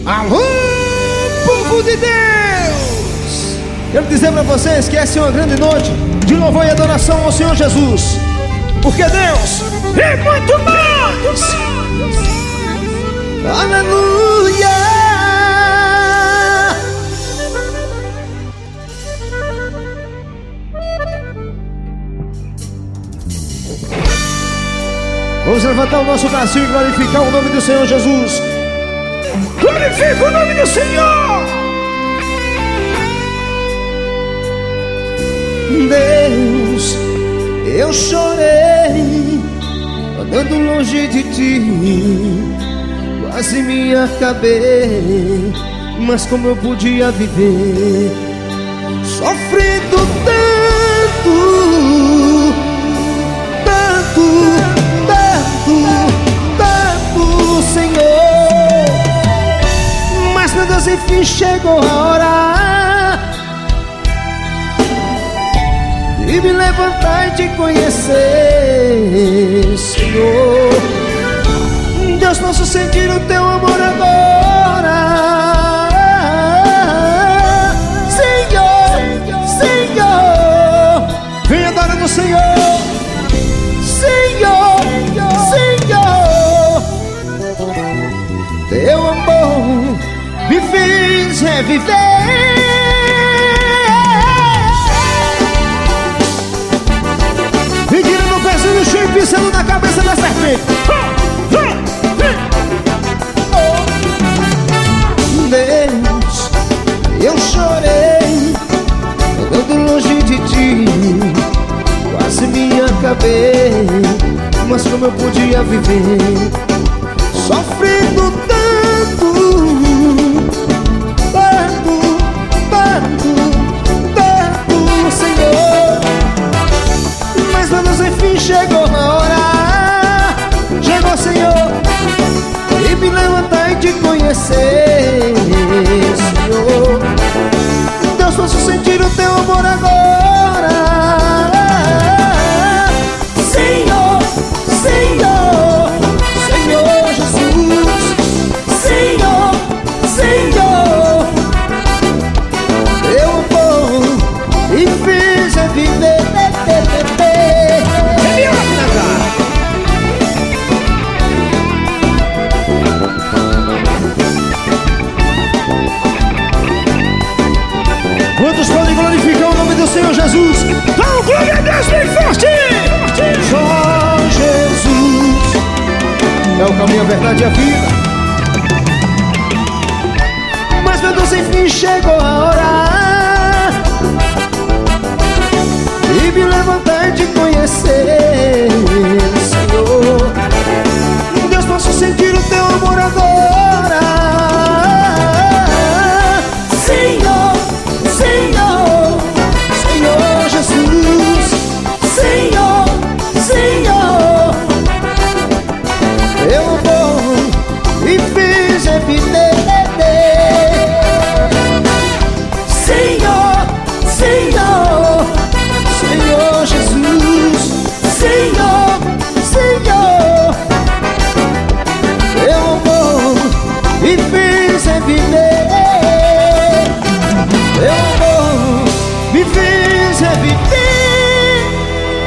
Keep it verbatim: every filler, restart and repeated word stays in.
Alô, povo de Deus! Quero dizer para vocês que essa é uma grande noite de louvor e adoração ao Senhor Jesus, porque Deus é muito mais! Aleluia! Vamos levantar o nosso bracinho e glorificar o nome do Senhor Jesus. Glorifica o nome do Senhor! Deus, eu chorei andando longe de ti, quase me acabei, mas como eu podia viver sofrendo tanto, tanto, tanto, tanto, Senhor. Mas meu Deus, enfim chegou a hora de me levantar e te conhecer, Senhor. Deus, posso sentir o teu amor agora, Senhor, Senhor. Vem adorando o Senhor, Senhor, Senhor. Teu amor me fez reviver. E tira no pezinho no chão e pisando na cabeça da serpente. Deus, eu chorei andando longe de ti, quase me acabei, mas como eu podia viver sofrendo tanto, tanto, tanto, tanto, Senhor. Mas meu Deus, enfim chegou a hora, chegou, Senhor, e me levantar e te conhecer, Senhor. Deus, posso sentir o teu amor agora, Senhor, Senhor, Senhor Jesus, Senhor, Senhor. Teu amor me fez viver. Quantos podem glorificar o nome do Senhor Jesus? Dá um glória a Deus bem forte! Só Jesus é o caminho, a verdade e a vida. Mas meu Deus, enfim chegou a hora de me levantar e te conhecer,